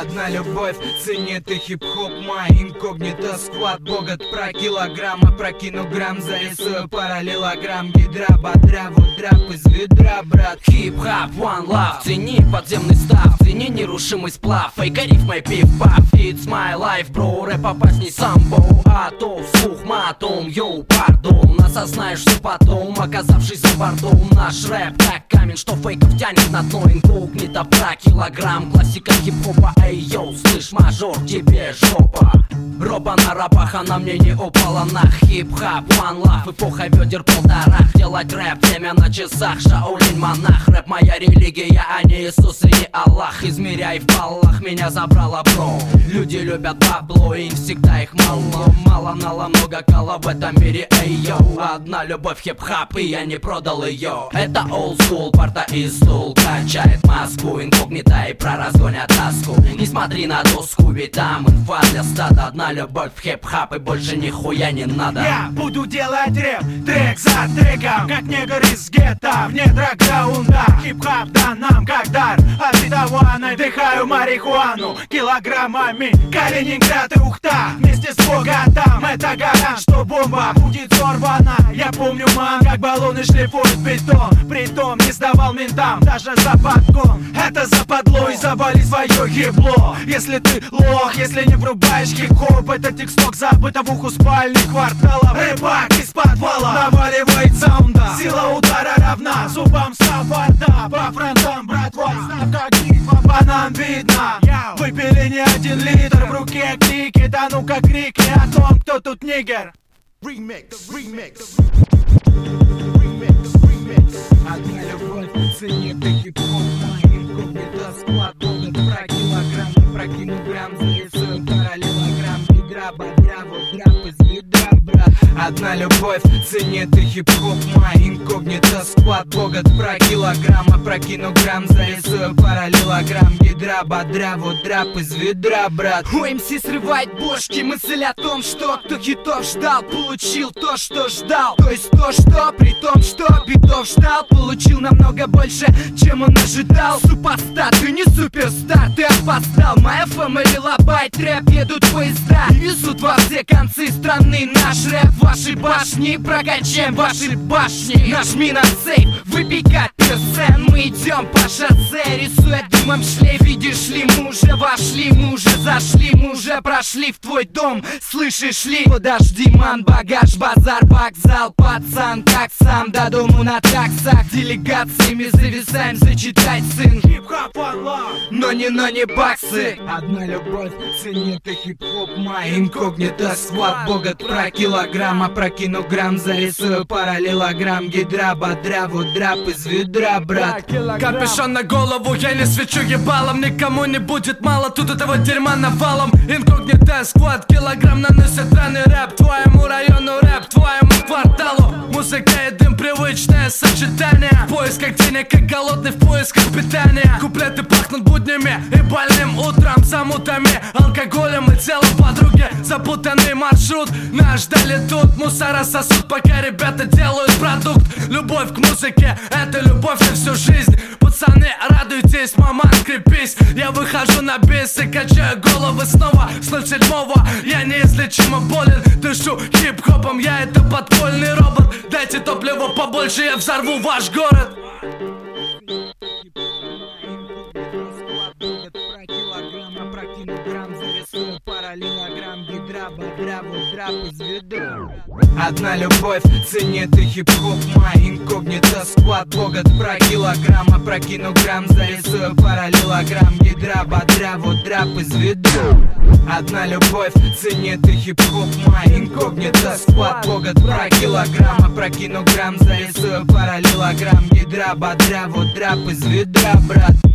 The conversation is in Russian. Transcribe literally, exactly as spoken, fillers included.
Одна любовь, ценит и хип-хоп май. Инкогнито сквад, богат про килограмма. Прокину грамм, зарисую параллелограмм. Гидра, бодря, вот драп из ведра, брат. Хип-хап, one love, цени подземный став, цени нерушимый сплав. Фейка рифмой пиф-паф, it's my life, бро. Рэп опасней самбо, а то вслух матом. Йоу, пардон, осознаешь все потом, оказавшись за бортом. Наш рэп как камень, что фейков тянет на дно. Инкогнито про килограмм, классика хип-хопа. Эй, йоу, слышь, мажор, тебе жопа. Роба на рапах, она мне не упала на хип-хап, one love, эпоха ведер полторах. Делать рэп, время на часах, Шаолинь монах. Рэп моя религия, а не Иисус и не Аллах. Измеряй в баллах, меня забрало бро. Люди любят бабло, и всегда их мало. Мало нала, много кала в этом мире, эй, йоу. Одна любовь хип-хап, и я не продал ее. Это old school, парта и стул качает маску. Инкогнито и про разгонят тоску. Не смотри на доску, ведь там инфа для стада. Одна любовь в хип-хап, и больше нихуя не надо. Я буду делать рэп, трек за треком, как негр из гетто в недрах граунда. Хип-хап дан нам как дар, от битована дыхаю марихуану килограммами. Калининград и Ухта, вместе с Богатом. Это гарант, что бомба будет взорвана. Я помню, ман, как баллоны шлифуют бетон. Притом не сдавал ментам, даже за подкон. Это западло и завали свое ебло. Если ты лох, если не врубаешь хип-хоп, это тексток за бытовуху спальных кварталов. Рыбак из подвала наваливает саунда. Сила удара равна зубам саппорта. По фронтам, братва, знав как битва по нам видно. Выпили не один литр, в руке клики. Да ну-ка крикни о том, кто тут нигер. Ремикс, ремикс, ремикс, ремикс. Одна любовь, ценит и хип-хоп май. Инкогнито сквад, богат про килограмм. Прокину грамм, зарисую параллелограмм. Ведра, бодря, вот драп из ведра, брат. Одна любовь, ценит и хип-хоп май. Инкогнито сквад, богат про килограмм. Прокину грамм, зарисую параллелограмм. Ведра, бодря, вот драп из ведра, брат. У эм си срывает бошки мысль о том, что кто хитов ждал, получил то, что ждал. То есть то, что при том, что битов ждал, получил намного больше, чем он ожидал. Супостат, ты не суперстар, ты опоздал. Моя фэмили лабайт, рэп, едут поезда, везут во все концы страны наш рэп. Ваши башни прокачаем, ваши башни. Нажми на сейф, выпекать персен. Мы идем по шоссе, рисуя дымом шлейф. Видишь ли, мы уже вошли, мы уже зашли, мы уже прошли в твой дом. Слышишь ли? Подожди, ман, багаж, базар, вокзал. Пацан, как сам до дому на таксах. Делегациями зависаем, зачитай, сын. Хип-хоп, one love, но не, но не баксы. Одна любовь, ценит и хип-хоп май. Инкогнито сквад, богат про килограмм. Прокину грамм, зарисую параллелограмм. Гидра, бодря, вот драп из ведра, брат. Капюшон на голову, я не свечу ебалом. Никому не будет мало, тут этого дерьма навалом. Инкогнито сквад, килограмм наносит раны. Рэп твоему району, рэп твоему кварталу. Музыка и дым, привычное сочетание. В поисках денег, как голодный в поисках питания. Куплеты пахнут буднями и больным утром. Замутами, алкоголем и телом подруги. Запутанный маршрут, нас ждали тут. Мусора сосут, пока ребята делают продукт. Любовь к музыке, это любовь на всю жизнь. Пацаны, радуйтесь, маман, крепись. Я выхожу на бис и качаю головы снова. С ноль седьмого я неизлечимо болен. Дышу хип-хопом, я это подпольный робот. Дайте топливо побольше, я взорву ваш город. Одна любовь, ценит и хип-хоп май. Инкогнито сквад, богат про килограмм. Прокину грамм, зарисую параллелограмм. Гидра, бодря, вот драп из ведра. Одна любовь, ценит и хип-хоп май. Инкогнито сквад, богат про килограмм. Прокину грамм, зарисую параллелограмм. Гидра, бодря, вот драп из ведра, брат.